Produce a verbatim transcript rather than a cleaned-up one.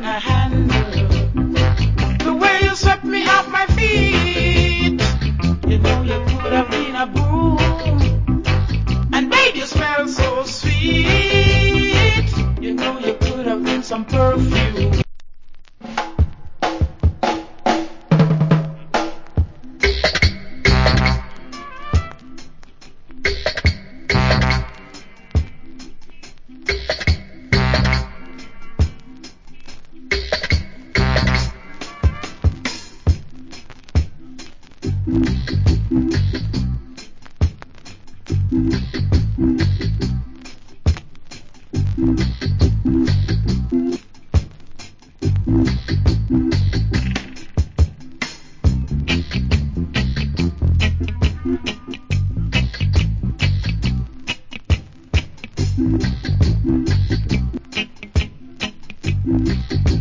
a handle. The way you swept me off my feet, you know you could have been a broom. And babe, you smell so sweet, you know you could have been some perfume.